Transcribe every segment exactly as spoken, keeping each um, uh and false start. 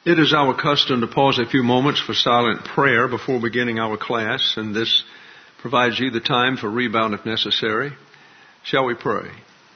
It is our custom to pause a few moments for silent prayer before beginning our class, and this provides you the time for rebound if necessary. Shall we pray?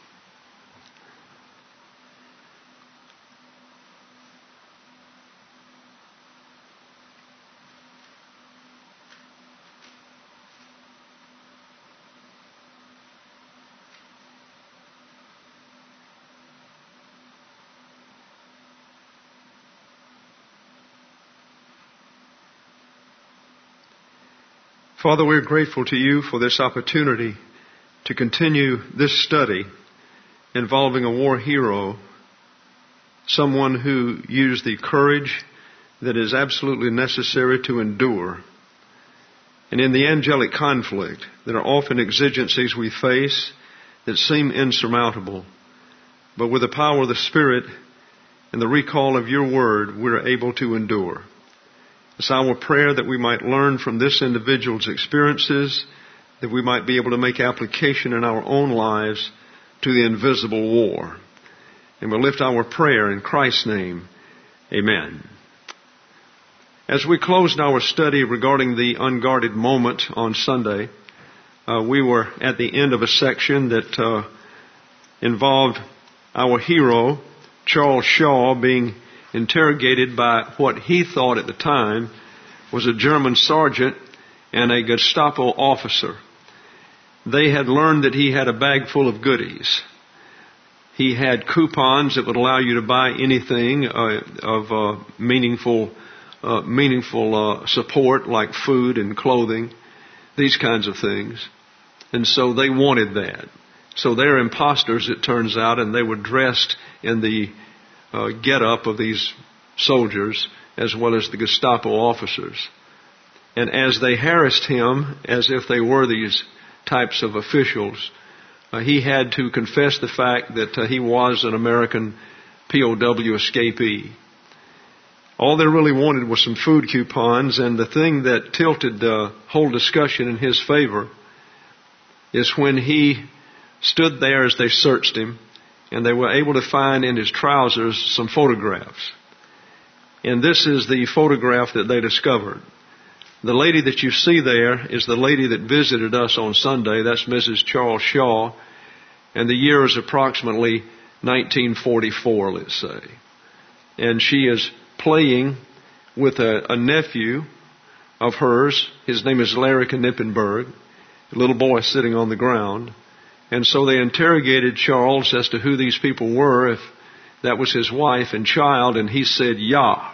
Father, we're grateful to you for this opportunity to continue this study involving a war hero, someone who used the courage that is absolutely necessary to endure. And in the angelic conflict, there are often exigencies we face that seem insurmountable. But with the power of the Spirit and the recall of your word, we're able to endure. It's our prayer that we might learn from this individual's experiences, that we might be able to make application in our own lives to the invisible war. And we'll lift our prayer in Christ's name. Amen. As we closed our study regarding the unguarded moment on Sunday, uh, we were at the end of a section that uh, involved our hero, Charles Shaw, being interrogated by what he thought at the time was a German sergeant and a Gestapo officer. They had learned that he had a bag full of goodies. He had coupons that would allow you to buy anything uh, of uh, meaningful uh, meaningful uh, support, like food and clothing, these kinds of things. And so they wanted that. So they're imposters, it turns out, and they were dressed in the Uh, get up of these soldiers as well as the Gestapo officers. And as they harassed him as if they were these types of officials, uh, he had to confess the fact that uh, he was an American P O W escapee. All they really wanted was some food coupons, and the thing that tilted the whole discussion in his favor is when he stood there as they searched him, and they were able to find in his trousers some photographs. And this is the photograph that they discovered. The lady that you see there is the lady that visited us on Sunday. That's Missus Charles Shaw. And the year is approximately nineteen forty-four, let's say. And she is playing with a, a nephew of hers. His name is Larry Knippenberg, a little boy sitting on the ground. And so they interrogated Charles as to who these people were, if that was his wife and child, and he said, "Yeah."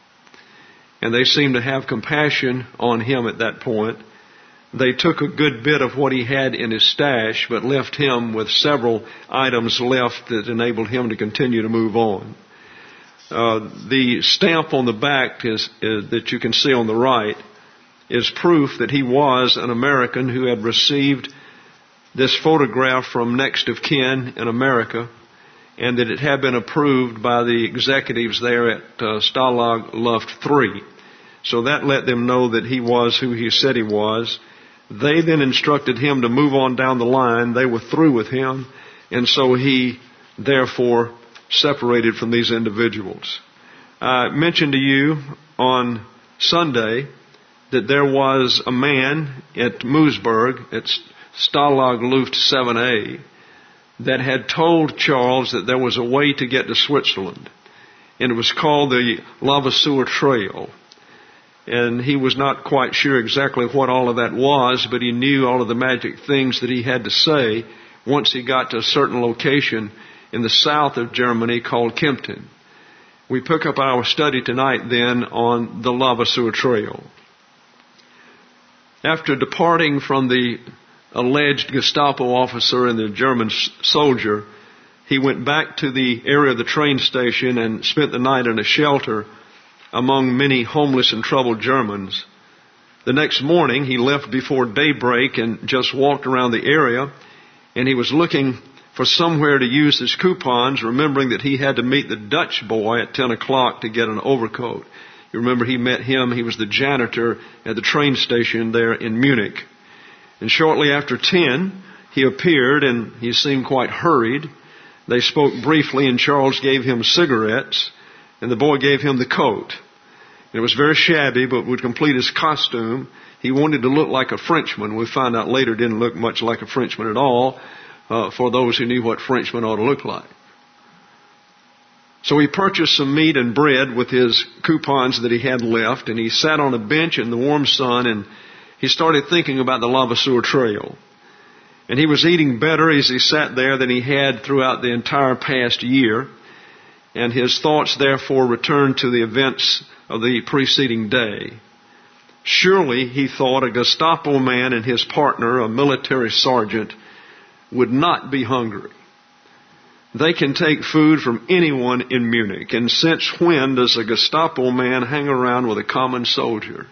And they seemed to have compassion on him at that point. They took a good bit of what he had in his stash, but left him with several items left that enabled him to continue to move on. Uh, the stamp on the back is, is, that you can see on the right is proof that he was an American who had received this photograph from next of kin in America, and that it had been approved by the executives there at uh, Stalag Luft three. So that let them know that he was who he said he was. They then instructed him to move on down the line. They were through with him, and so he therefore separated from these individuals. I mentioned to you on Sunday that there was a man at Moosburg, at Stalag Luft seven A, that had told Charles that there was a way to get to Switzerland, and it was called the Levasseur Trail. And he was not quite sure exactly what all of that was, but he knew all of the magic things that he had to say once he got to a certain location in the south of Germany called Kempten. We pick up our study tonight then on the Levasseur Trail. After departing from the alleged Gestapo officer and the German soldier, he went back to the area of the train station and spent the night in a shelter among many homeless and troubled Germans. The next morning, he left before daybreak and just walked around the area, and he was looking for somewhere to use his coupons, remembering that he had to meet the Dutch boy at ten o'clock to get an overcoat. You remember he met him. He was the janitor at the train station there in Munich. And shortly after ten, he appeared, and he seemed quite hurried. They spoke briefly, and Charles gave him cigarettes. and the boy gave him the coat. It was very shabby, but would complete his costume. He wanted to look like a Frenchman. We found out later didn't look much like a Frenchman at all, uh, for those who knew what Frenchmen ought to look like. So he purchased some meat and bread with his coupons that he had left, and he sat on a bench in the warm sun, and he started thinking about the Levasseur Trail. And he was eating better as he sat there than he had throughout the entire past year. And his thoughts therefore returned to the events of the preceding day. Surely, he thought, a Gestapo man and his partner, a military sergeant, would not be hungry. They can take food from anyone in Munich. And since when does a Gestapo man hang around with a common soldier?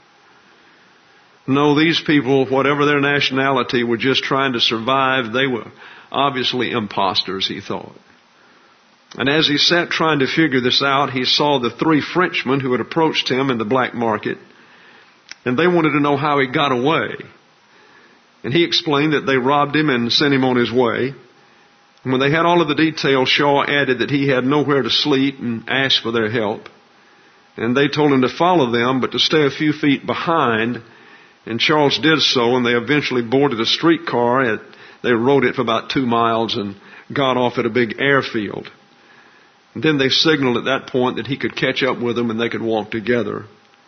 No, these people, whatever their nationality, were just trying to survive. They were obviously imposters, he thought. And as he sat trying to figure this out, he saw the three Frenchmen who had approached him in the black market, and they wanted to know how he got away. And he explained that they robbed him and sent him on his way. And when they had all of the details, Shaw added that he had nowhere to sleep and asked for their help. And they told him to follow them, but to stay a few feet behind. And Charles did so, and they eventually boarded a streetcar. They rode it for about two miles and got off at a big airfield. And then they signaled at that point that he could catch up with them and they could walk together.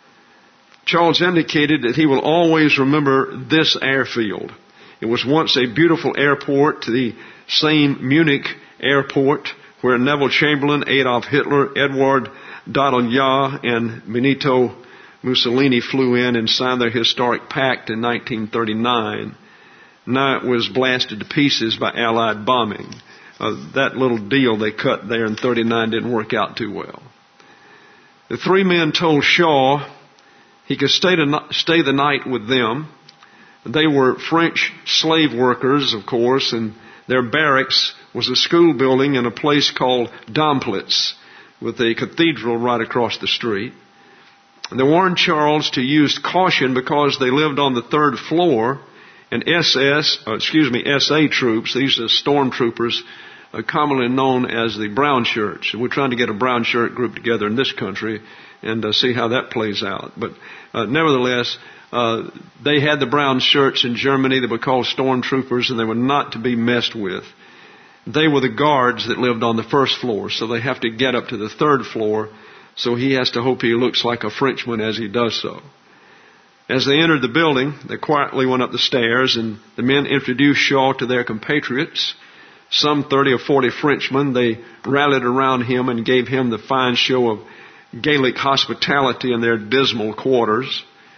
Charles indicated that he will always remember this airfield. It was once a beautiful airport, the same Munich airport where Neville Chamberlain, Adolf Hitler, Edward Dadonja, and Benito Mussolini flew in and signed their historic pact in nineteen thirty-nine. Now it was blasted to pieces by Allied bombing. Uh, that little deal they cut there in thirty-nine didn't work out too well. The three men told Shaw he could stay, to, stay the night with them. They were French slave workers, of course, and their barracks was a school building in a place called Domplitz, with a cathedral right across the street. And they warned Charles to use caution because they lived on the third floor, and S S, uh, excuse me, S A troops, these are stormtroopers, uh, commonly known as the brown shirts. And we're trying to get a brown shirt group together in this country and uh, see how that plays out. But uh, nevertheless, uh, they had the brown shirts in Germany. They were called stormtroopers, and they were not to be messed with. They were the guards that lived on the first floor, so they have to get up to the third floor. So he has to hope he looks like a Frenchman as he does so. As they entered the building, they quietly went up the stairs, and the men introduced Shaw to their compatriots. Some thirty or forty Frenchmen, they rallied around him and gave him the fine show of Gaelic hospitality in their dismal quarters.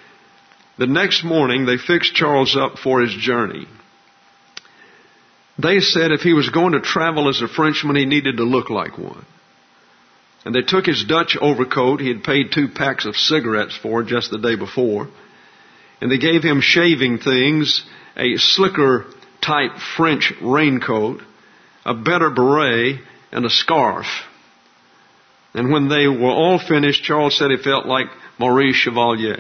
The next morning, they fixed Charles up for his journey. They said if he was going to travel as a Frenchman, he needed to look like one. And they took his Dutch overcoat he had paid two packs of cigarettes for just the day before. And they gave him shaving things, a slicker type French raincoat, a better beret, and a scarf. And when they were all finished, Charles said he felt like Maurice Chevalier.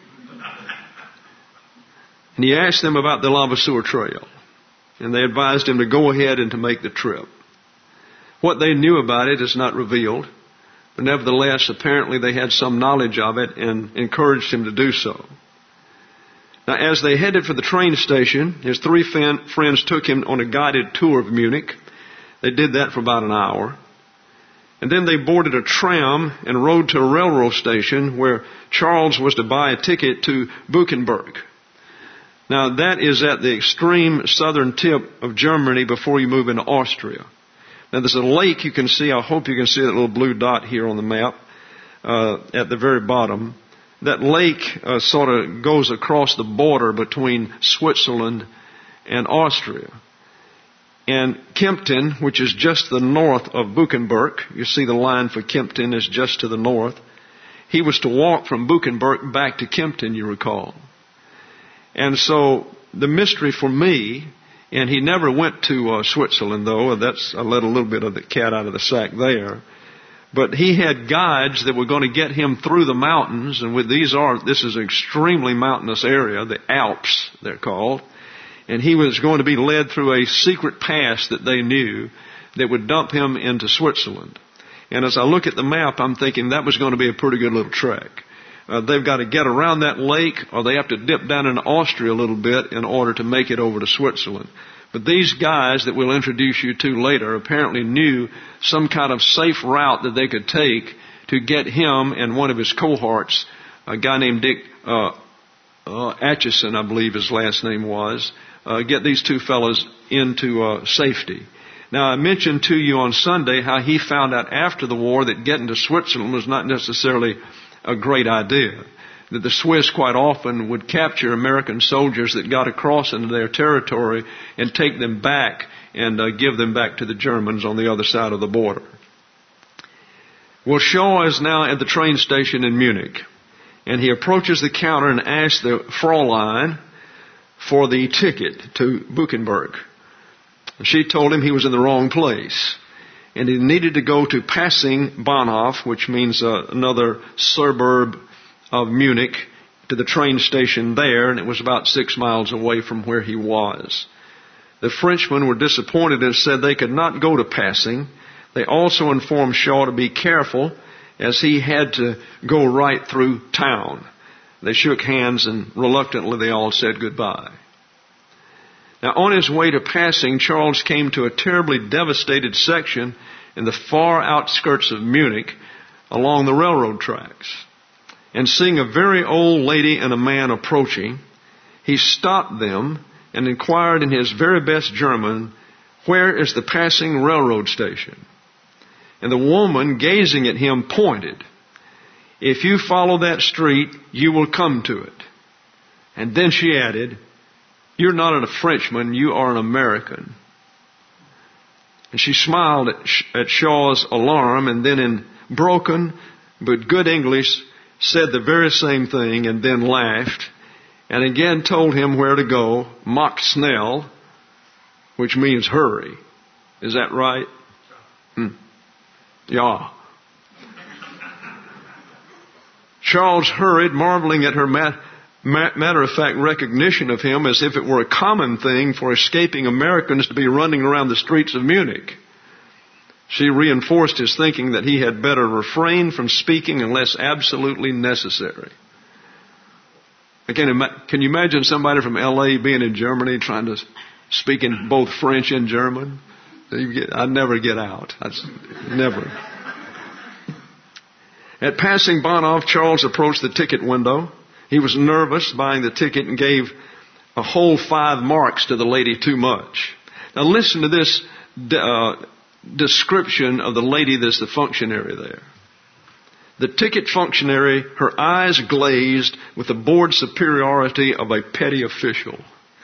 And he asked them about the Levasseur Trail. And they advised him to go ahead and to make the trip. What they knew about it is not revealed. But nevertheless, apparently they had some knowledge of it and encouraged him to do so. Now, as they headed for the train station, his three fan, friends took him on a guided tour of Munich. They did that for about an hour. And then they boarded a tram and rode to a railroad station where Charles was to buy a ticket to Buchenberg. Now, that is at the extreme southern tip of Germany before you move into Austria. Now, there's a lake you can see. I hope you can see that little blue dot here on the map uh, at the very bottom. That lake uh, sort of goes across the border between Switzerland and Austria. And Kempten, which is just to the north of Buchenberg, you see the line for Kempten is just to the north. He was to walk from Buchenberg back to Kempten, you recall. And so the mystery for me, and he never went to uh, Switzerland, though. That's I let a little bit of the cat out of the sack there. But he had guides that were going to get him through the mountains, and with these are this is an extremely mountainous area, the Alps they're called. And he was going to be led through a secret pass that they knew that would dump him into Switzerland. And as I look at the map, I'm thinking that was going to be a pretty good little trek. Uh, they've got to get around that lake, or they have to dip down into Austria a little bit in order to make it over to Switzerland. But these guys that we'll introduce you to later apparently knew some kind of safe route that they could take to get him and one of his cohorts, a guy named Dick uh, uh, Atchison, I believe his last name was, uh, get these two fellows into uh, safety. Now, I mentioned to you on Sunday how he found out after the war that getting to Switzerland was not necessarily a great idea. That the Swiss quite often would capture American soldiers that got across into their territory and take them back and uh, give them back to the Germans on the other side of the border. Well, Shaw is now at the train station in Munich, and he approaches the counter and asks the Fräulein for the ticket to Buchenberg. She told him he was in the wrong place, and he needed to go to Passing Bahnhof, which means uh, another suburb of Munich, to the train station there, and it was about six miles away from where he was. The Frenchmen were disappointed and said they could not go to Passing. They also informed Shaw to be careful, as he had to go right through town. They shook hands, and reluctantly they all said goodbye. Now, on his way to Passing, Charles came to a terribly devastated section in the far outskirts of Munich along the railroad tracks. And seeing a very old lady and a man approaching, he stopped them and inquired in his very best German, "Where is the Passing railroad station?" And the woman, gazing at him, pointed, "If you follow that street, you will come to it." And then she added, "You're not a Frenchman, you are an American." And she smiled at, at Shaw's alarm, and then in broken but good English said the very same thing, and then laughed, and again told him where to go, "Mach schnell," which means hurry. Is that right? Hmm. Yeah. Charles hurried, marveling at her mat- matter-of-fact recognition of him as if it were a common thing for escaping Americans to be running around the streets of Munich. She reinforced his thinking that he had better refrain from speaking unless absolutely necessary. Again, can you imagine somebody from L A being in Germany trying to speak in both French and German? I'd never get out. I'd never. At Passing Bahnhof, Charles approached the ticket window. He was nervous buying the ticket and gave a whole five marks to the lady too much. Now listen to this uh, description of the lady that's the functionary there. The ticket functionary, her eyes glazed with the bored superiority of a petty official.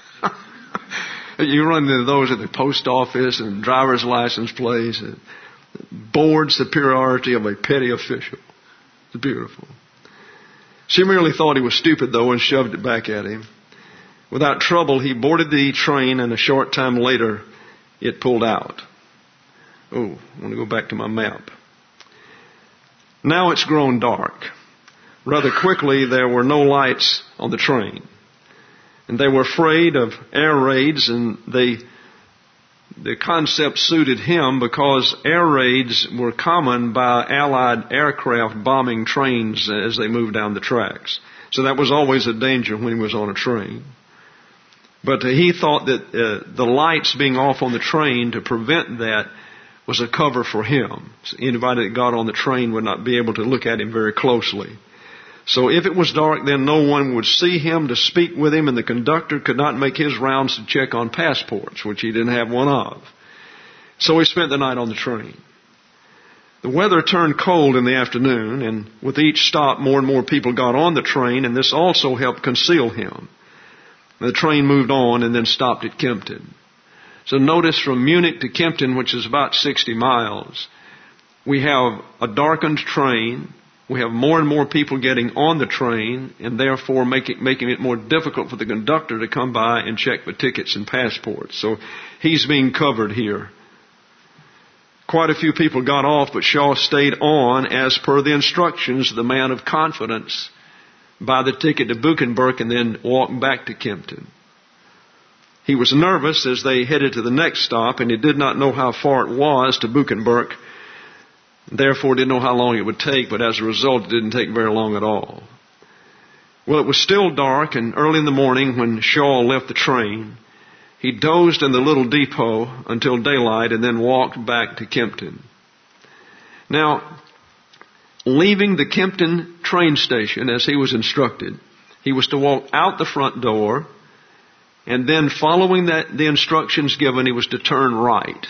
You run into those at the post office and driver's license plates. Bored superiority of a petty official. It's beautiful. She merely thought he was stupid, though, and shoved it back at him. Without trouble, he boarded the train, and a short time later, it pulled out. Oh, I want to go back to my map. Now it's grown dark. Rather quickly, there were no lights on the train. And they were afraid of air raids, and they, the concept suited him because air raids were common by Allied aircraft bombing trains as they moved down the tracks. So that was always a danger when he was on a train. But he thought that uh, the lights being off on the train to prevent that was a cover for him. So anybody that got on the train would not be able to look at him very closely. So if it was dark, then no one would see him to speak with him, and the conductor could not make his rounds to check on passports, which he didn't have one of. So he spent the night on the train. The weather turned cold in the afternoon, and with each stop, more and more people got on the train, and this also helped conceal him. The train moved on and then stopped at Kempten. So notice from Munich to Kempten, which is about sixty miles, we have a darkened train. We have more and more people getting on the train, and therefore making, making it more difficult for the conductor to come by and check the tickets and passports. So he's being covered here. Quite a few people got off, but Shaw stayed on as per the instructions of the man of confidence, buy the ticket to Buchenberg and then walk back to Kempten. He was nervous as they headed to the next stop, and he did not know how far it was to Buchenberg. Therefore, didn't know how long it would take, but as a result, it didn't take very long at all. Well, it was still dark, and early in the morning when Shaw left the train, he dozed in the little depot until daylight and then walked back to Kempton. Now, leaving the Kempton train station as he was instructed, he was to walk out the front door, and then following that, the instructions given, he was to turn right.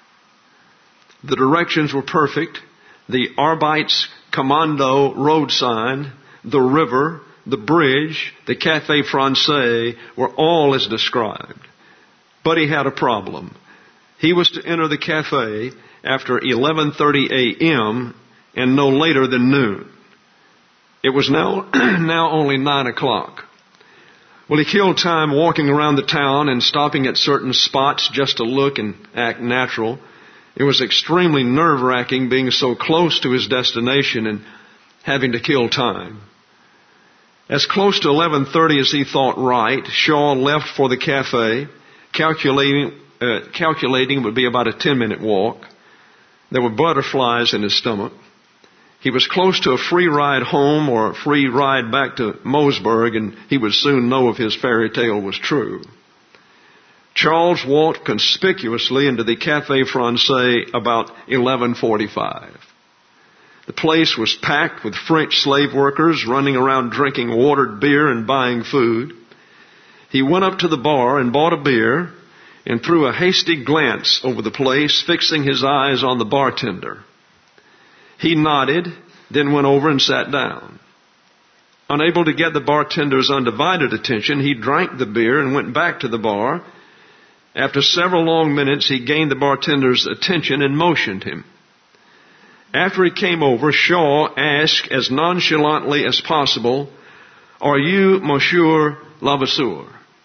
The directions were perfect. The Arbeits Commando road sign, the river, the bridge, the Café Francais were all as described. But he had a problem. He was to enter the cafe after eleven thirty a.m. and no later than noon. It was now, now only nine o'clock. Well, he killed time walking around the town and stopping at certain spots just to look and act natural. It was extremely nerve-wracking being so close to his destination and having to kill time. As close to eleven thirty as he thought right, Shaw left for the cafe, calculating, uh, calculating it would be about a ten-minute walk. There were butterflies in his stomach. He was close to a free ride home or a free ride back to Mosburg, and he would soon know if his fairy tale was true. Charles walked conspicuously into the Café Francais about eleven forty-five. The place was packed with French slave workers running around drinking watered beer and buying food. He went up to the bar and bought a beer and threw a hasty glance over the place, fixing his eyes on the bartender. He nodded, then went over and sat down. Unable to get the bartender's undivided attention, he drank the beer and went back to the bar. After several long minutes, he gained the bartender's attention and motioned him. After he came over, Shaw asked as nonchalantly as possible, "Are you Monsieur Levasseur?"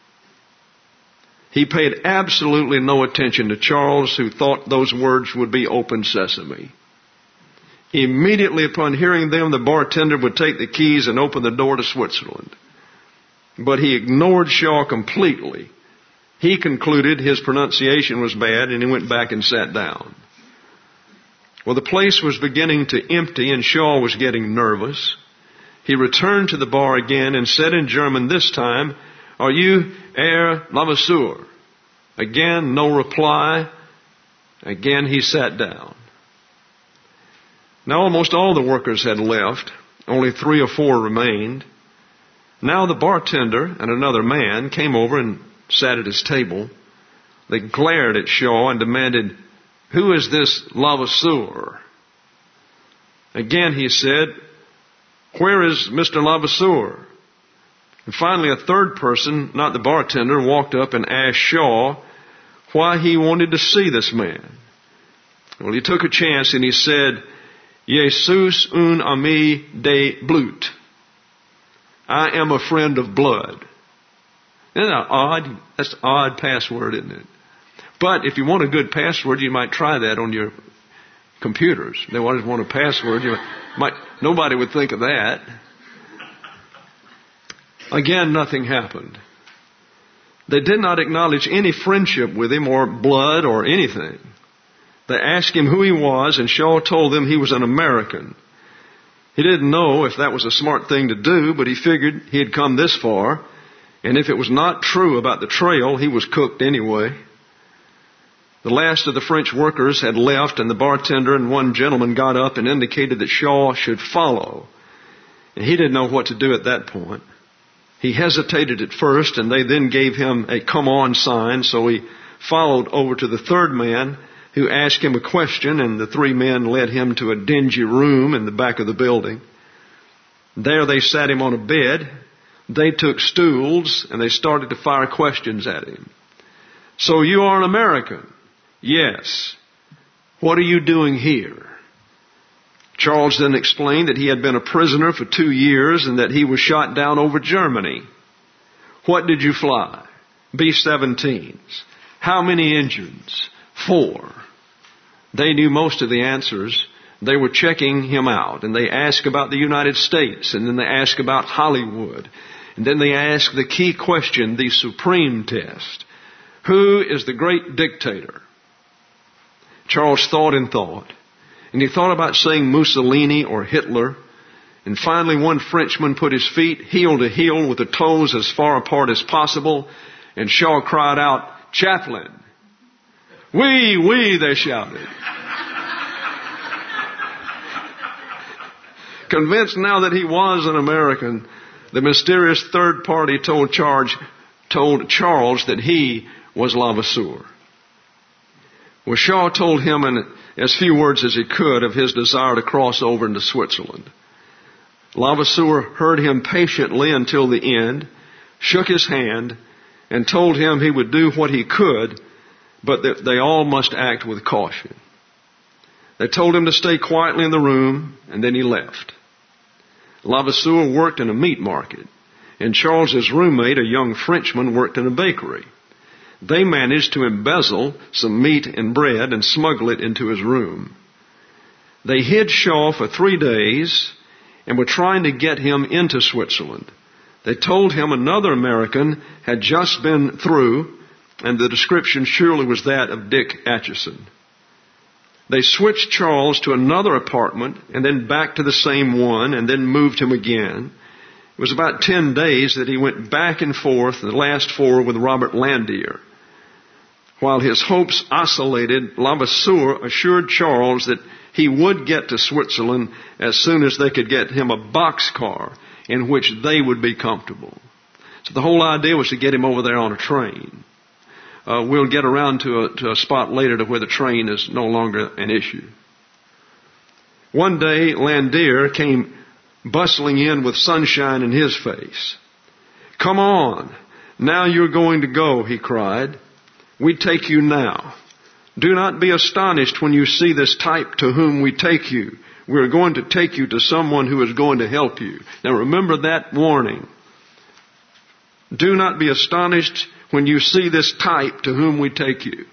He paid absolutely no attention to Charles, who thought those words would be open sesame. Immediately upon hearing them, the bartender would take the keys and open the door to Switzerland. But he ignored Shaw completely. He concluded his pronunciation was bad, and he went back and sat down. Well, the place was beginning to empty, and Shaw was getting nervous. He returned to the bar again and said in German this time, "Are you Herr Levasseur?" Again, no reply. Again, he sat down. Now almost all the workers had left. Only three or four remained. Now the bartender and another man came over and sat at his table. They glared at Shaw and demanded, "Who is this Levasseur?" Again he said, "Where is Mister Levasseur?" And finally a third person, not the bartender, walked up and asked Shaw why he wanted to see this man. Well, he took a chance and he said, "Jesus un ami de Blut." I am a friend of blood. Isn't that odd? That's an odd password, isn't it? But if you want a good password, you might try that on your computers. They always want a password. You might, nobody would think of that. Again, nothing happened. They did not acknowledge any friendship with him or blood or anything. They asked him who he was, and Shaw told them he was an American. He didn't know if that was a smart thing to do, but he figured he had come this far, and if it was not true about the trail, he was cooked anyway. The last of the French workers had left, and the bartender and one gentleman got up and indicated that Shaw should follow. And he didn't know what to do at that point. He hesitated at first, and they then gave him a come on sign, so he followed over to the third man, who asked him a question, and the three men led him to a dingy room in the back of the building. There they sat him on a bed. They took stools, and they started to fire questions at him. "So you are an American?" "Yes." "What are you doing here?" Charles then explained that he had been a prisoner for two years and that he was shot down over Germany. "What did you fly?" B seventeens. "How many engines?" Four. They knew most of the answers. They were checking him out, and they asked about the United States, and then they asked about Hollywood, and then they asked the key question, the supreme test. Who is the great dictator? Charles thought and thought, And he thought about saying Mussolini or Hitler. And finally one Frenchman put his feet heel to heel with the toes as far apart as possible. And Shaw cried out, "Chaplain!" "Oui, oui," they shouted. Convinced now that he was an American, the mysterious third party told, Charge, told Charles that he was Levasseur. Well, Shaw told him in as few words as he could of his desire to cross over into Switzerland. Levasseur heard him patiently until the end, shook his hand, and told him he would do what he could, but that they all must act with caution. They told him to stay quietly in the room, and then he left. Levasseur worked in a meat market, and Charles's roommate, a young Frenchman, worked in a bakery. They managed to embezzle some meat and bread and smuggle it into his room. They hid Shaw for three days and were trying to get him into Switzerland. They told him another American had just been through, and the description surely was that of Dick Atchison. They switched Charles to another apartment and then back to the same one and then moved him again. It was about ten days that he went back and forth, the last four with Robert Landier. While his hopes oscillated, Levasseur assured Charles that he would get to Switzerland as soon as they could get him a boxcar in which they would be comfortable. So the whole idea was to get him over there on a train. Uh, we'll get around to a, to a spot later to where the train is no longer an issue. One day, Landier came bustling in with sunshine in his face. "Come on, now you're going to go," he cried. "We take you now. Do not be astonished when you see this type to whom we take you. We're going to take you to someone who is going to help you." Now remember that warning. Do not be astonished when you see this type to whom we take you.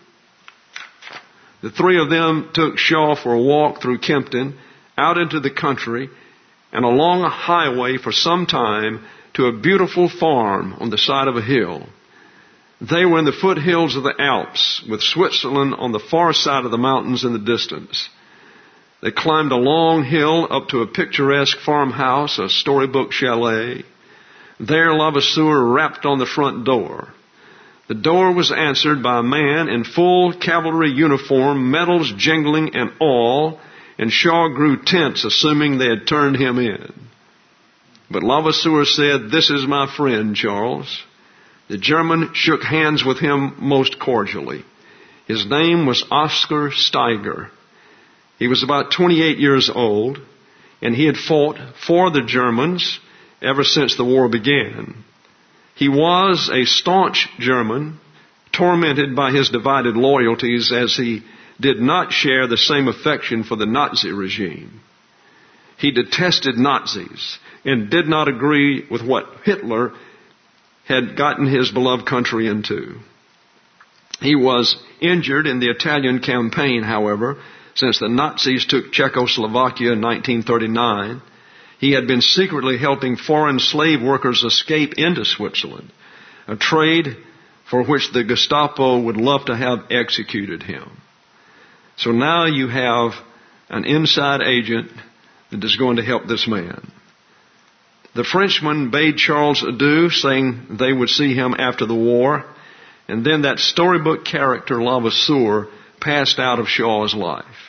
The three of them took Shaw for a walk through Kempton, out into the country, and along a highway for some time to a beautiful farm on the side of a hill. They were in the foothills of the Alps, with Switzerland on the far side of the mountains in the distance. They climbed a long hill up to a picturesque farmhouse, a storybook chalet. There Levasseur rapped on the front door. The door was answered by a man in full cavalry uniform, medals jingling and all, and Shaw grew tense, assuming they had turned him in. But Levasseur said, "This is my friend, Charles." The German shook hands with him most cordially. His name was Oscar Steiger. He was about twenty-eight years old, and he had fought for the Germans ever since the war began. He was a staunch German, tormented by his divided loyalties, as he did not share the same affection for the Nazi regime. He detested Nazis and did not agree with what Hitler had gotten his beloved country into. He was injured in the Italian campaign, however, since the Nazis took Czechoslovakia in nineteen thirty-nine. He had been secretly helping foreign slave workers escape into Switzerland, a trade for which the Gestapo would love to have executed him. So now you have an inside agent that is going to help this man. The Frenchman bade Charles adieu, saying they would see him after the war, and then that storybook character Levasseur passed out of Shaw's life.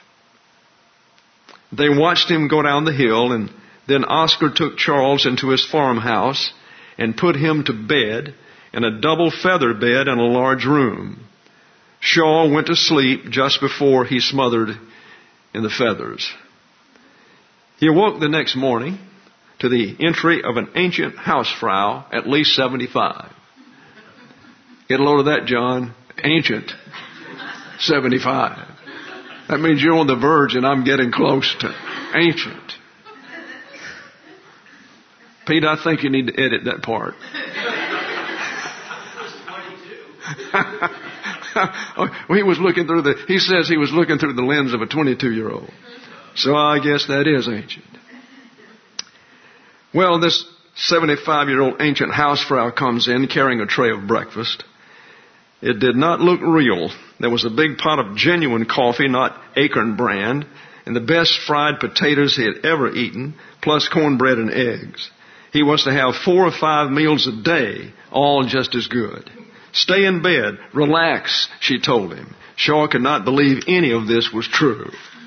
They watched him go down the hill, and then Oscar took Charles into his farmhouse and put him to bed in a double feather bed in a large room. Shaw went to sleep just before he smothered in the feathers. He awoke the next morning to the entry of an ancient housefrau, at least seventy-five. Get a load of that, John. Ancient. seventy-five. That means you're on the verge and I'm getting close to ancient. Pete, I think you need to edit that part. Well, he was looking through the, he says he was looking through the lens of a twenty-two-year-old. So I guess that is ancient. Well, this seventy-five-year-old ancient housefrau comes in carrying a tray of breakfast. It did not look real. There was a big pot of genuine coffee, not Acorn brand, and the best fried potatoes he had ever eaten, plus cornbread and eggs. He was to have four or five meals a day, all just as good. Stay in bed, relax, she told him. Shaw could not believe any of this was true.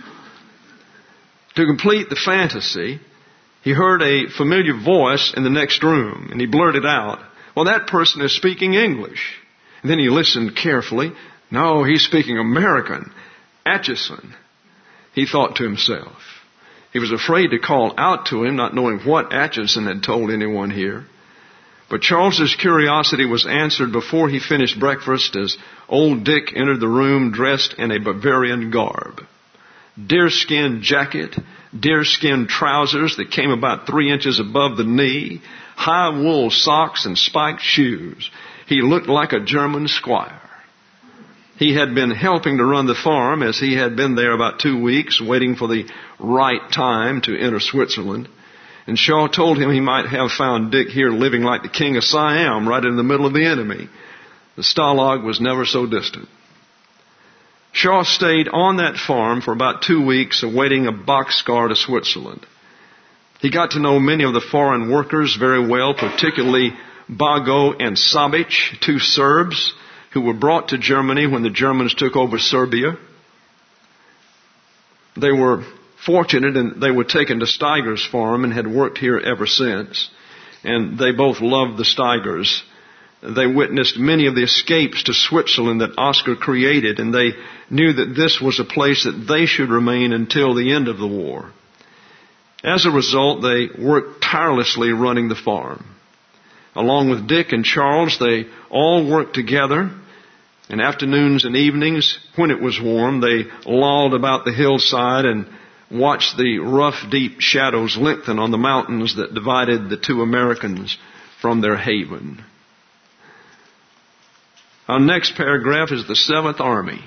To complete the fantasy, he heard a familiar voice in the next room, and he blurted out, "Well, that person is speaking English." And then he listened carefully. "No, he's speaking American. Atchison," he thought to himself. He was afraid to call out to him, not knowing what Atchison had told anyone here. But Charles's curiosity was answered before he finished breakfast as old Dick entered the room dressed in a Bavarian garb. Deerskin jacket, deerskin trousers that came about three inches above the knee, high wool socks and spiked shoes. He looked like a German squire. He had been helping to run the farm as he had been there about two weeks, waiting for the right time to enter Switzerland. And Shaw told him he might have found Dick here living like the king of Siam, right in the middle of the enemy. The Stalag was never so distant. Shaw stayed on that farm for about two weeks, awaiting a boxcar to Switzerland. He got to know many of the foreign workers very well, particularly Bago and Sabic, two Serbs who were brought to Germany when the Germans took over Serbia. They were fortunate and they were taken to Steiger's farm and had worked here ever since. And they both loved the Steigers. They witnessed many of the escapes to Switzerland that Oscar created, and they knew that this was a place that they should remain until the end of the war. As a result, they worked tirelessly running the farm. Along with Dick and Charles, they all worked together. In afternoons and evenings, when it was warm, they lolled about the hillside and watched the rough, deep shadows lengthen on the mountains that divided the two Americans from their haven. Our next paragraph is the Seventh Army.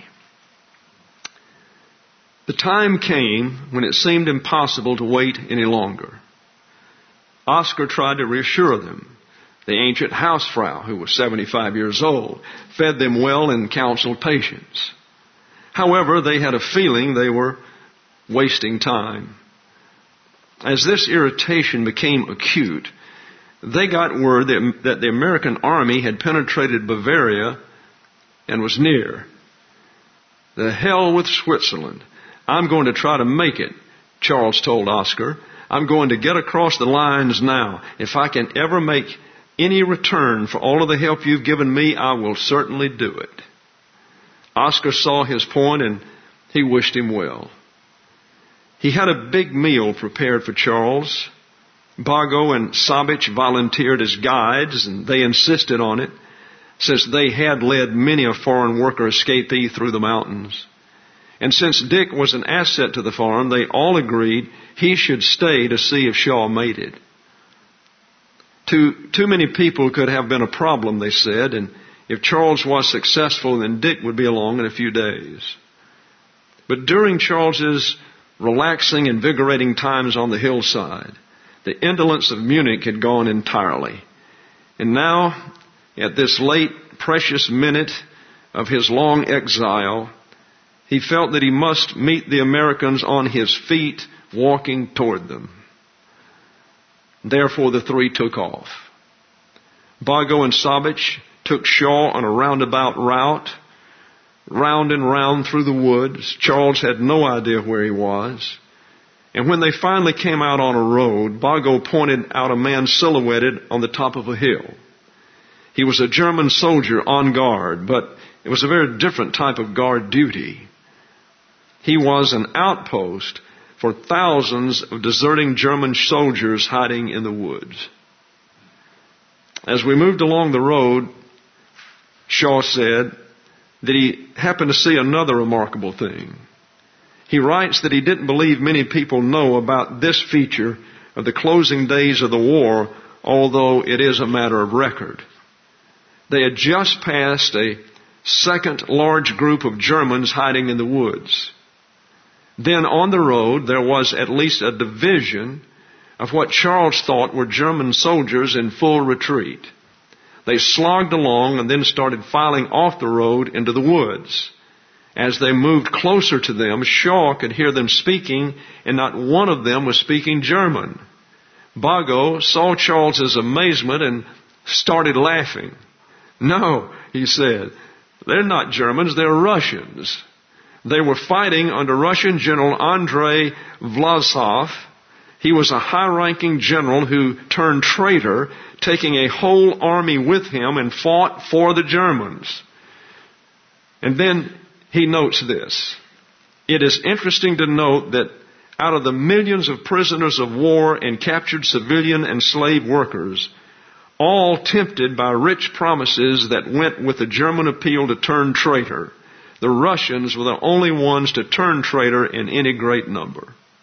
The time came when it seemed impossible to wait any longer. Oscar tried to reassure them. The ancient Hausfrau, who was seventy-five years old, fed them well and counseled patience. However, they had a feeling they were wasting time. As this irritation became acute, they got word that the American army had penetrated Bavaria and was near. The hell with Switzerland. I'm going to try to make it, Charles told Oscar. I'm going to get across the lines now. If I can ever make any return for all of the help you've given me, I will certainly do it. Oscar saw his point and he wished him well. He had a big meal prepared for Charles. Bago and Sabic volunteered as guides, and they insisted on it, since they had led many a foreign worker escapee through the mountains. And since Dick was an asset to the farm, they all agreed he should stay to see if Shaw made it. Too, too many people could have been a problem, they said, and if Charles was successful, then Dick would be along in a few days. But during Charles's relaxing, invigorating times on the hillside, the indolence of Munich had gone entirely. And now, at this late, precious minute of his long exile, he felt that he must meet the Americans on his feet, walking toward them. Therefore, the three took off. Bago and Sabic took Shaw on a roundabout route, round and round through the woods. Charles had no idea where he was. And when they finally came out on a road, Bago pointed out a man silhouetted on the top of a hill. He was a German soldier on guard, but it was a very different type of guard duty. He was an outpost for thousands of deserting German soldiers hiding in the woods. As we moved along the road, Shaw said that he happened to see another remarkable thing. He writes that he didn't believe many people know about this feature of the closing days of the war, although it is a matter of record. They had just passed a second large group of Germans hiding in the woods. Then on the road, there was at least a division of what Charles thought were German soldiers in full retreat. They slogged along and then started filing off the road into the woods. As they moved closer to them, Shaw could hear them speaking, and not one of them was speaking German. Bago saw Charles's amazement and started laughing. "No," he said, "they're not Germans, they're Russians." They were fighting under Russian General Andrei Vlasov. He was a high-ranking general who turned traitor, taking a whole army with him and fought for the Germans. And then he notes this. It is interesting to note that out of the millions of prisoners of war and captured civilian and slave workers, all tempted by rich promises that went with the German appeal to turn traitor, the Russians were the only ones to turn traitor in any great number.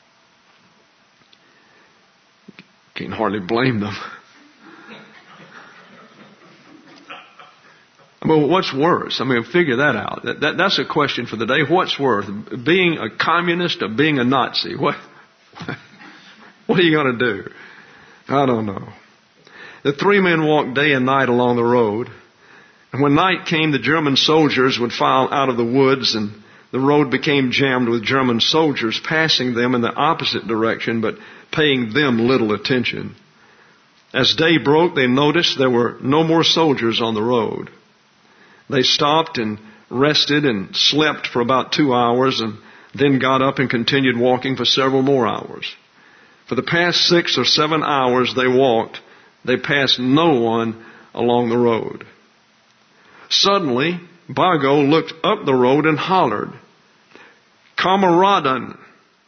Can't hardly blame them. I mean, what's worse? I mean, figure that out. That, that, that's a question for the day. What's worse, being a communist or being a Nazi? What, what are you going to do? I don't know. The three men walked day and night along the road. And when night came, the German soldiers would file out of the woods, and the road became jammed with German soldiers passing them in the opposite direction, but paying them little attention. As day broke, they noticed there were no more soldiers on the road. They stopped and rested and slept for about two hours and then got up and continued walking for several more hours. For the past six or seven hours they walked, they passed no one along the road. Suddenly, Bago looked up the road and hollered, "Kameraden!"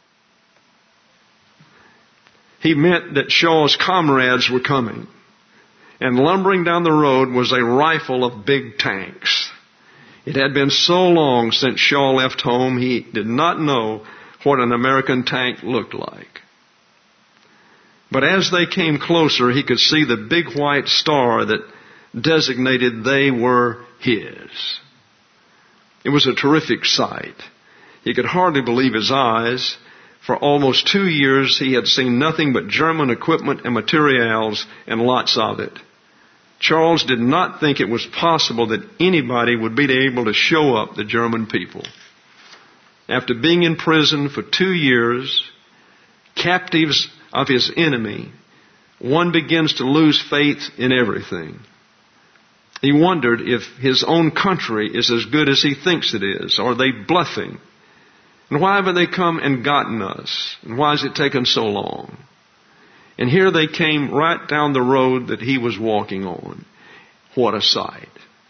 He meant that Shaw's comrades were coming. And lumbering down the road was a rifle of big tanks. It had been so long since Shaw left home, he did not know what an American tank looked like. But as they came closer, he could see the big white star that designated they were his. It was a terrific sight. He could hardly believe his eyes. For almost two years, he had seen nothing but German equipment and materials, and lots of it. Charles did not think it was possible that anybody would be able to show up the German people. After being in prison for two years, captives of his enemy, one begins to lose faith in everything. He wondered if his own country is as good as he thinks it is. Are they bluffing? And why haven't they come and gotten us? And why has it taken so long? And here they came right down the road that he was walking on. What a sight.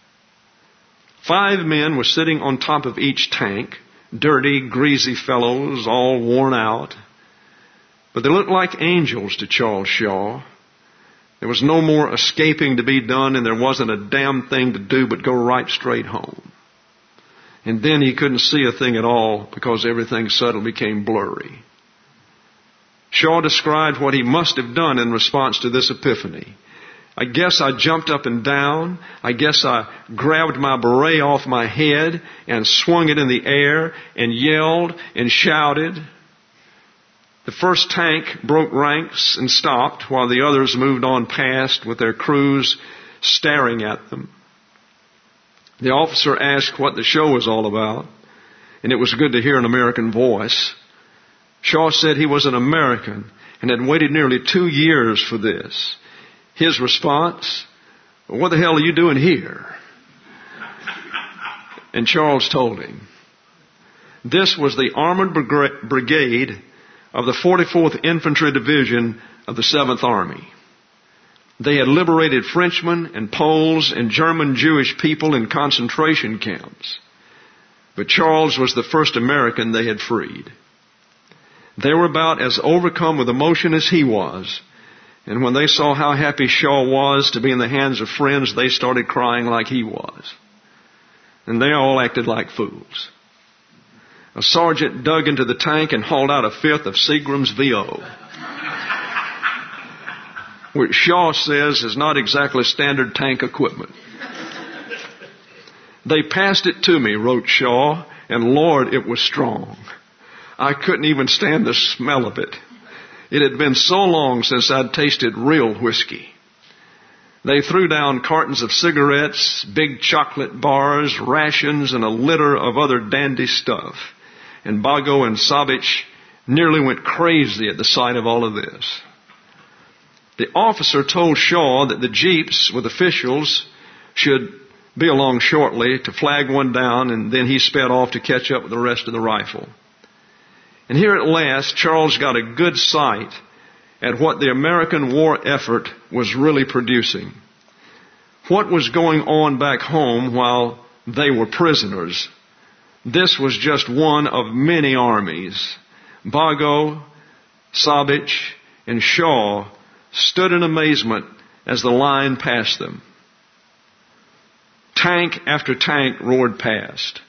Five men were sitting on top of each tank, dirty, greasy fellows, all worn out. But they looked like angels to Charles Shaw. There was no more escaping to be done, and there wasn't a damn thing to do but go right straight home. And then he couldn't see a thing at all because everything suddenly became blurry. Shaw described what he must have done in response to this epiphany. I guess I jumped up and down. I guess I grabbed my beret off my head and swung it in the air and yelled and shouted. The first tank broke ranks and stopped while the others moved on past with their crews staring at them. The officer asked what the show was all about, and it was good to hear an American voice. Shaw said he was an American and had waited nearly two years for this. His response, "What the hell are you doing here?" And Charles told him. This was the Armored Brigade of the forty-fourth Infantry Division of the seventh Army. They had liberated Frenchmen and Poles and German Jewish people in concentration camps. But Charles was the first American they had freed. They were about as overcome with emotion as he was. And when they saw how happy Shaw was to be in the hands of friends, they started crying like he was. And they all acted like fools. A sergeant dug into the tank and hauled out a fifth of Seagram's V O, which Shaw says is not exactly standard tank equipment. They passed it to me, wrote Shaw, and Lord, it was strong. I couldn't even stand the smell of it. It had been so long since I'd tasted real whiskey. They threw down cartons of cigarettes, big chocolate bars, rations, and a litter of other dandy stuff. And Bago and Savich nearly went crazy at the sight of all of this. The officer told Shaw that the jeeps with officials should be along shortly to flag one down, and then he sped off to catch up with the rest of the rifle. And here at last, Charles got a good sight at what the American war effort was really producing. What was going on back home while they were prisoners? This was just one of many armies. Bago, Savich, and Shaw stood in amazement as the line passed them. Tank after tank roared past.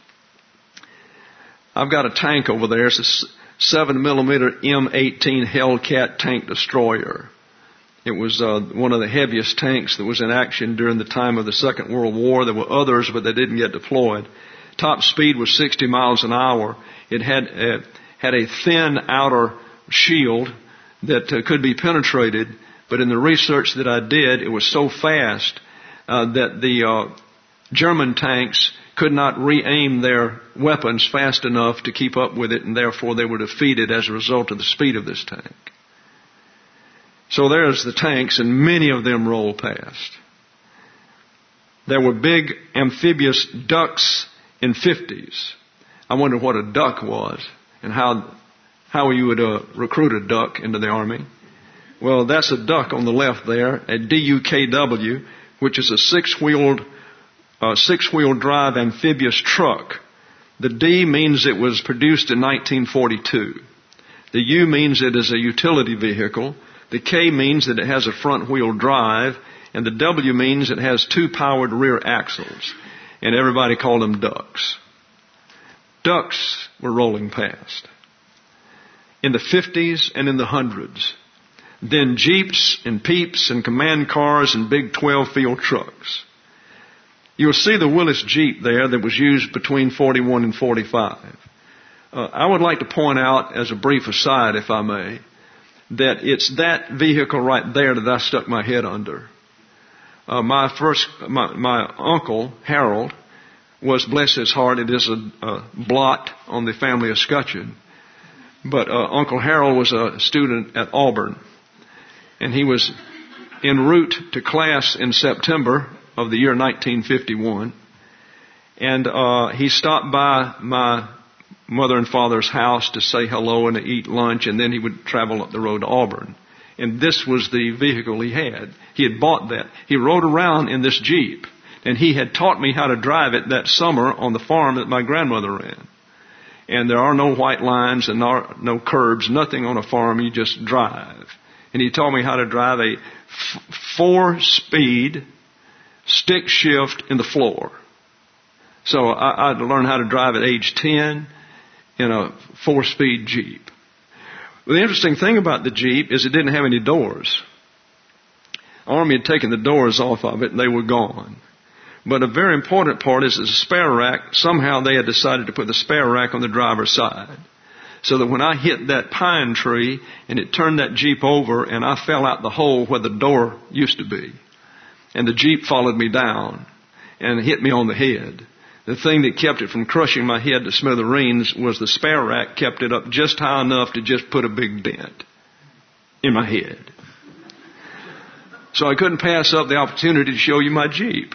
I've got a tank over there. It's a seven millimeter M eighteen Hellcat tank destroyer. It was uh, one of the heaviest tanks that was in action during the time of the Second World War. There were others, but they didn't get deployed. Top speed was sixty miles an hour. It had uh, had a thin outer shield that uh, could be penetrated, but in the research that I did, it was so fast uh, that the uh, German tanks could not re-aim their weapons fast enough to keep up with it, and therefore they were defeated as a result of the speed of this tank. So there's the tanks, and many of them rolled past. There were big amphibious ducks in fifties. I wonder what a duck was and how how you would uh, recruit a duck into the Army. Well, that's a duck on the left there, a D U K W, which is a six-wheeled uh, six-wheel drive amphibious truck. The D means it was produced in nineteen forty-two. The U means it is a utility vehicle. The K means that it has a front-wheel drive, and the W means it has two powered rear axles. And everybody called them ducks. Ducks were rolling past. In the fifties and in the hundreds. Then jeeps and peeps and command cars and big twelve-field trucks. You'll see the Willis Jeep there that was used between forty-one and forty-five. Uh, I would like to point out, as a brief aside, if I may, that it's that vehicle right there that I stuck my head under. Uh, my first, my, my uncle, Harold, was, bless his heart, it is a, a blot on the family escutcheon. But uh, Uncle Harold was a student at Auburn. And he was en route to class in September of the year nineteen fifty-one. And uh, he stopped by my mother and father's house to say hello and to eat lunch, and then he would travel up the road to Auburn. And this was the vehicle he had. He had bought that. He rode around in this Jeep, and he had taught me how to drive it that summer on the farm that my grandmother ran. And there are no white lines and no, no curbs, nothing on a farm. You just drive. And he taught me how to drive a f- four-speed stick shift in the floor. So I, I learned how to drive at age ten in a four-speed Jeep. Well, the interesting thing about the Jeep is it didn't have any doors. Army had taken the doors off of it and they were gone. But a very important part is the spare rack. Somehow they had decided to put the spare rack on the driver's side. So that when I hit that pine tree and it turned that Jeep over and I fell out the hole where the door used to be. And the Jeep followed me down and hit me on the head. The thing that kept it from crushing my head to smithereens was the spare rack kept it up just high enough to just put a big dent in my head. So I couldn't pass up the opportunity to show you my Jeep.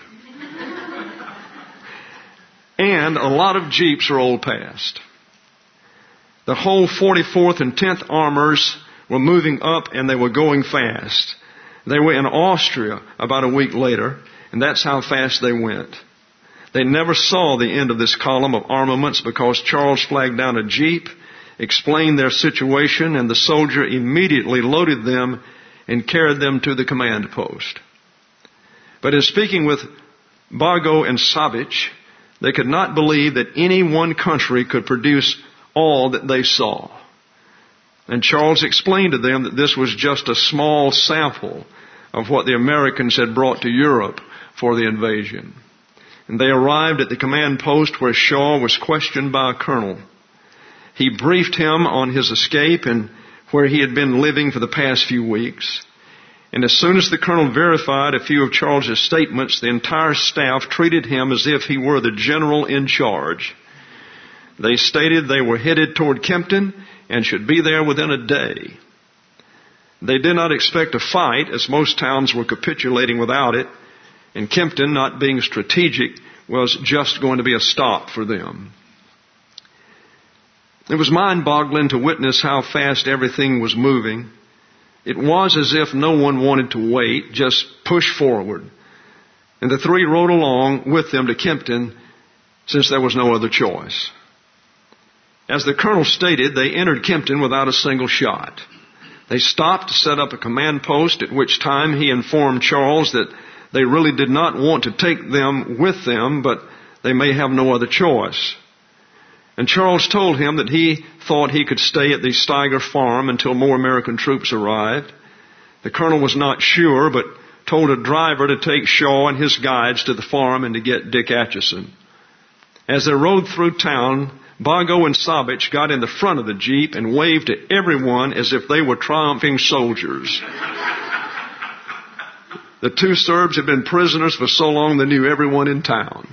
And a lot of Jeeps rolled past. The whole forty-fourth and tenth Armors were moving up and they were going fast. They were in Austria about a week later, and that's how fast they went. They never saw the end of this column of armaments because Charles flagged down a Jeep, explained their situation, and the soldier immediately loaded them and carried them to the command post. But in speaking with Bago and Savich, they could not believe that any one country could produce all that they saw. And Charles explained to them that this was just a small sample of what the Americans had brought to Europe for the invasion. And they arrived at the command post where Shaw was questioned by a colonel. He briefed him on his escape and where he had been living for the past few weeks. And as soon as the colonel verified a few of Charles's statements, the entire staff treated him as if he were the general in charge. They stated they were headed toward Kempton and should be there within a day. They did not expect a fight, as most towns were capitulating without it, and Kempton, not being strategic, was just going to be a stop for them. It was mind-boggling to witness how fast everything was moving. It was as if no one wanted to wait, just push forward. And the three rode along with them to Kempton since there was no other choice. As the colonel stated, they entered Kempton without a single shot. They stopped to set up a command post, at which time he informed Charles that they really did not want to take them with them, but they may have no other choice. And Charles told him that he thought he could stay at the Steiger farm until more American troops arrived. The colonel was not sure, but told a driver to take Shaw and his guides to the farm and to get Dick Atchison. As they rode through town, Bago and Savich got in the front of the Jeep and waved to everyone as if they were triumphing soldiers. The two Serbs had been prisoners for so long they knew everyone in town.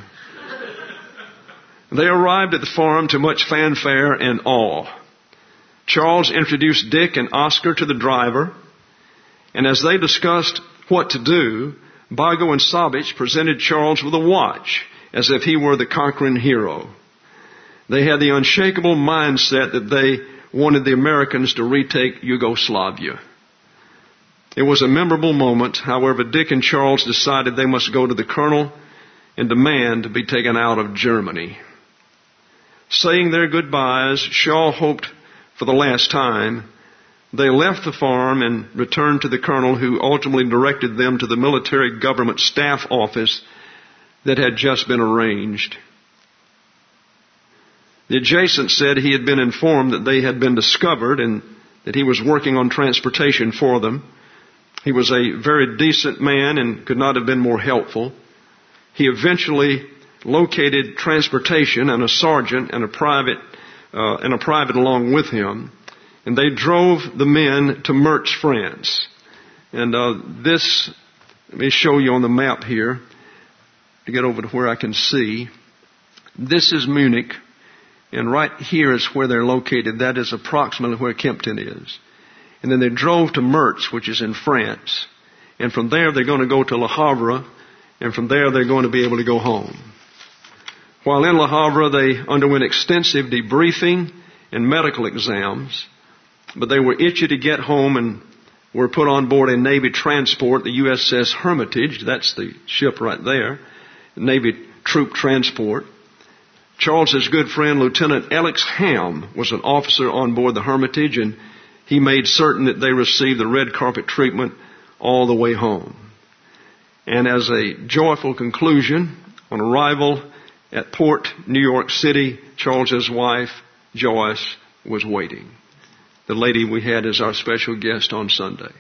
They arrived at the farm to much fanfare and awe. Charles introduced Dick and Oscar to the driver, and as they discussed what to do, Bago and Savich presented Charles with a watch, as if he were the conquering hero. They had the unshakable mindset that they wanted the Americans to retake Yugoslavia. It was a memorable moment. However, Dick and Charles decided they must go to the colonel and demand to be taken out of Germany. Saying their goodbyes, Shaw hoped for the last time, they left the farm and returned to the colonel, who ultimately directed them to the military government staff office that had just been arranged. The adjutant said he had been informed that they had been discovered and that he was working on transportation for them. He was a very decent man and could not have been more helpful. He eventually located transportation and a sergeant and a private uh, and a private along with him, and they drove the men to Mertz, France. And uh, this, let me show you on the map here to get over to where I can see. This is Munich, and right here is where they're located. That is approximately where Kempton is. And then they drove to Mertz, which is in France. And from there they're going to go to Le Havre, and from there they're going to be able to go home. While in Le Havre, they underwent extensive debriefing and medical exams, but they were itchy to get home and were put on board a Navy transport, the U S S Hermitage. That's the ship right there, Navy troop transport. Charles's good friend, Lieutenant Alex Ham, was an officer on board the Hermitage, and he made certain that they received the red carpet treatment all the way home. And as a joyful conclusion, on arrival at Port New York City, Charles's wife, Joyce, was waiting. The lady we had as our special guest on Sunday.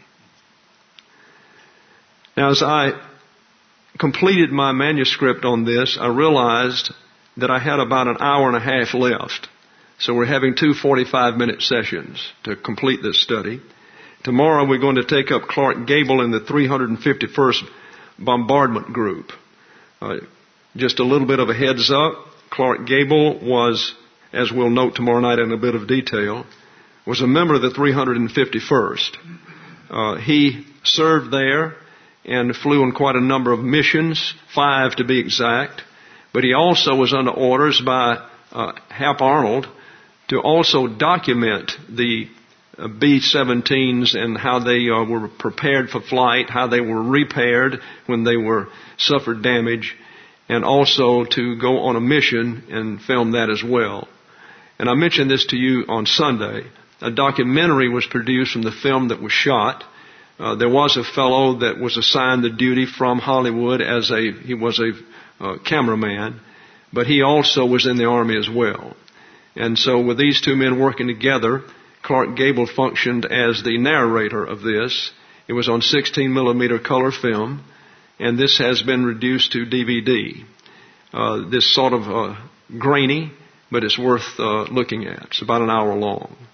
Now, as I completed my manuscript on this, I realized that I had about an hour and a half left. So we're having two forty-five minute sessions to complete this study. Tomorrow we're going to take up Clark Gable in the three hundred fifty-first Bombardment Group. Uh, just a little bit of a heads up. Clark Gable was, as we'll note tomorrow night in a bit of detail, was a member of the three hundred fifty-first. Uh, he served there and flew on quite a number of missions, five to be exact. But he also was under orders by uh, Hap Arnold to also document the uh, B seventeens and how they uh, were prepared for flight, how they were repaired when they were suffered damage, and also to go on a mission and film that as well. And I mentioned this to you on Sunday. A documentary was produced from the film that was shot. Uh, there was a fellow that was assigned the duty from Hollywood as a, he was a uh, cameraman, but he also was in the Army as well. And so with these two men working together, Clark Gable functioned as the narrator of this. It was on sixteen millimeter color film, and this has been reduced to D V D. Uh, this sort of uh, grainy, but it's worth uh, looking at. It's about an hour long.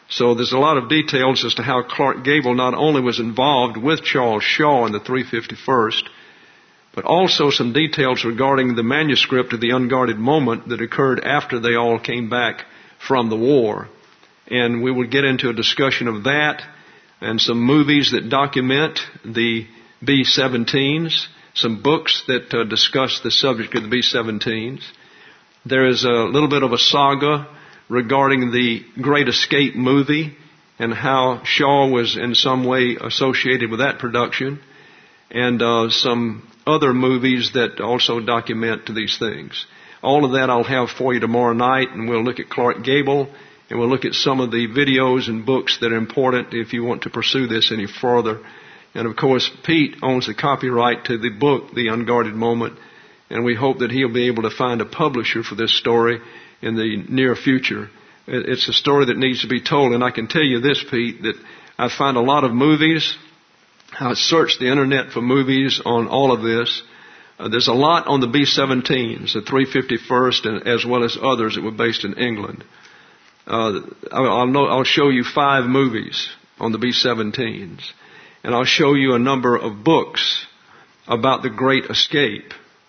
So there's a lot of details as to how Clark Gable not only was involved with Charles Shaw in the three fifty-first, but also some details regarding the manuscript of the Unguarded Moment that occurred after they all came back from the war. And we will get into a discussion of that and some movies that document the B seventeens, some books that uh, discuss the subject of the B seventeens. There is a little bit of a saga regarding the Great Escape movie and how Shaw was in some way associated with that production, and uh, some other movies that also document these things. All of that I'll have for you tomorrow night, and we'll look at Clark Gable, and we'll look at some of the videos and books that are important if you want to pursue this any further. And of course, Pete owns the copyright to the book, The Unguarded Moment, and we hope that he'll be able to find a publisher for this story in the near future. It's a story that needs to be told, and I can tell you this, Pete, that I find a lot of movies. I searched the internet for movies on all of this. Uh, there's a lot on the B seventeens, the three fifty-first, and as well as others that were based in England. Uh, I'll, know, I'll show you five movies on the B seventeens, and I'll show you a number of books about the Great Escape.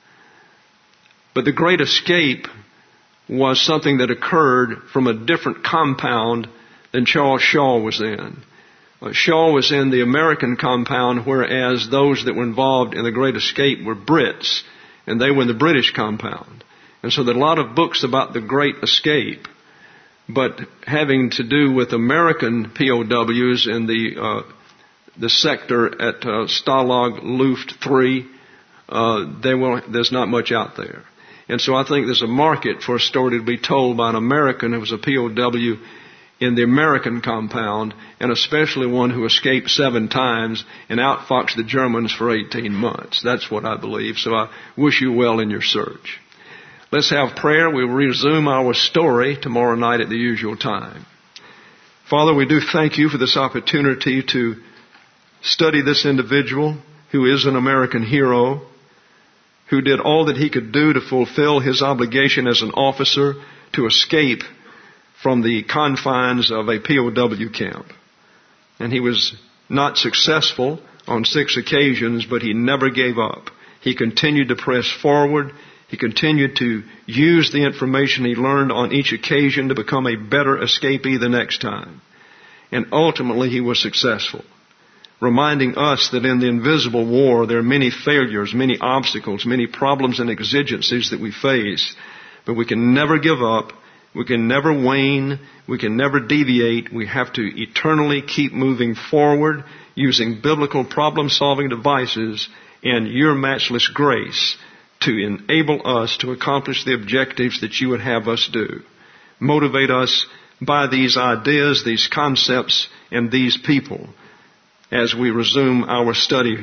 But the Great Escape was something that occurred from a different compound than Charles Shaw was in. Uh, Shaw was in the American compound, whereas those that were involved in the Great Escape were Brits, and they were in the British compound. And so there are a lot of books about the Great Escape, but having to do with American P O Ws in the uh, the sector at uh, Stalag Luft three, uh, they will, there's not much out there. And so I think there's a market for a story to be told by an American who was a P O W in the American compound, and especially one who escaped seven times and outfoxed the Germans for eighteen months. That's what I believe. So I wish you well in your search. Let's have prayer. We'll resume our story tomorrow night at the usual time. Father, we do thank you for this opportunity to study this individual who is an American hero, who did all that he could do to fulfill his obligation as an officer to escape from the confines of a P O W camp. And he was not successful on six occasions, but he never gave up. He continued to press forward. He continued to use the information he learned on each occasion to become a better escapee the next time. And ultimately he was successful, reminding us that in the invisible war there are many failures, many obstacles, many problems and exigencies that we face. But we can never give up. We can never wane. We can never deviate. We have to eternally keep moving forward using biblical problem-solving devices and your matchless grace to enable us to accomplish the objectives that you would have us do. Motivate us by these ideas, these concepts, and these people as we resume our study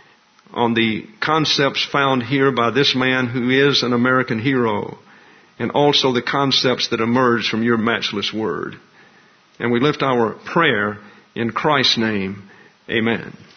on the concepts found here by this man who is an American hero, and also the concepts that emerge from your matchless word. And we lift our prayer in Christ's name. Amen.